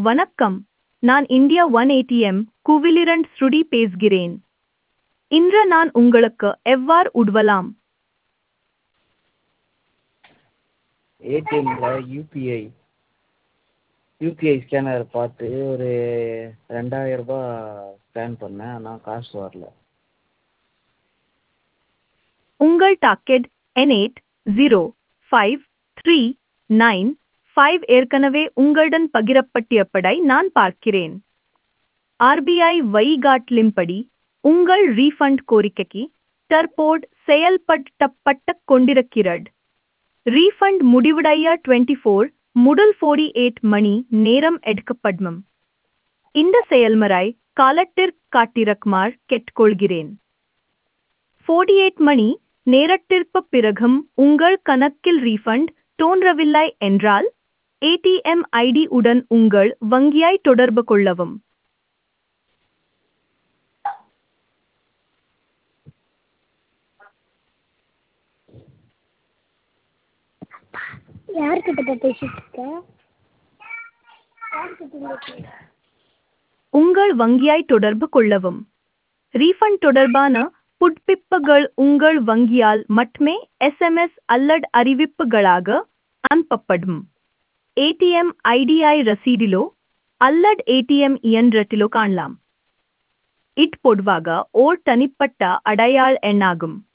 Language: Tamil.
வணக்கம். நான் இந்தியா ஒன் ஏடிஎம் கூவிலிரண்ட் ஸ்ருடி பேசுகிறேன். இன்று நான் உங்களுக்கு எவ்வாறு உதவலாம்? ஏடிஎம்ல யூபிஐ ஸ்கேனர் பார்த்து ஒரு 2000 ஸ்கேன் பண்ணேன். ஆனால் காசு வரல. உங்கள் டாக்கெட் N805395 ஏற்கனவே உங்களுடன் பகிரப்பட்டிருப்பதை நான் பார்க்கிறேன். ஆர்பிஐ வழிகாட்டலின்படி உங்கள் ரீஃபண்ட் கோரிக்கைக்கு தற்போது செயல்படுத்தப்பட்டு கொண்டிருக்கிறது. ரீஃபண்ட் முடிவடைய 24 முதல் 48 மணி நேரம் எடுக்கப்படும். இந்த செயல்முறை காலத்திற்கு காத்திருக்குமாறு கேட்டுக்கொள்கிறேன். 48 மணி நேரத்திற்குப் பிறகும் உங்கள் கணக்கில் ரீஃபண்ட் தோன்றவில்லை என்றால் ஏடிஎம் ஐடி உடன் உங்கள் வங்கியை தொடர்பு கொள்ளவும். யார்கிட்ட பேசிட்டு இருக்க? உங்கள் வங்கியை தொடர்பு கொள்ளவும். ரீஃபண்ட் தொடர்பான புதுப்பிப்புகள் உங்கள் வங்கியால் மட்டுமே எஸ்எம்எஸ் அல்லது அறிவிப்புகளாக அனுப்பப்படும். ஏடிஎம் ஐடியை ரசீதிலோ அல்லது ஏடிஎம் இயந்திரத்திலோ காணலாம். இது பொதுவாக ஓர் தனிப்பட்ட அடையாள எண்ணாகும்.